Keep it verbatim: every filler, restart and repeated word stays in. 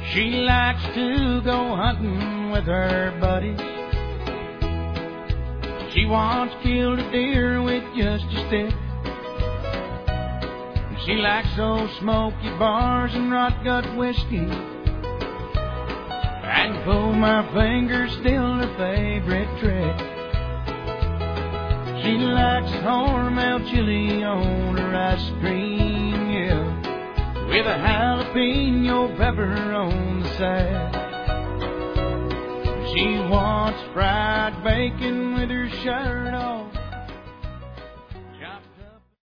She likes to go hunting with her buddies. She once killed a deer with just a stick. She likes those smoky bars and rot gut whiskey. And pull my fingers, still her favorite trick. She likes Hormel chili on her ice cream, yeah, with a jalapeno pepper on the side. She wants fried bacon with her shirt off.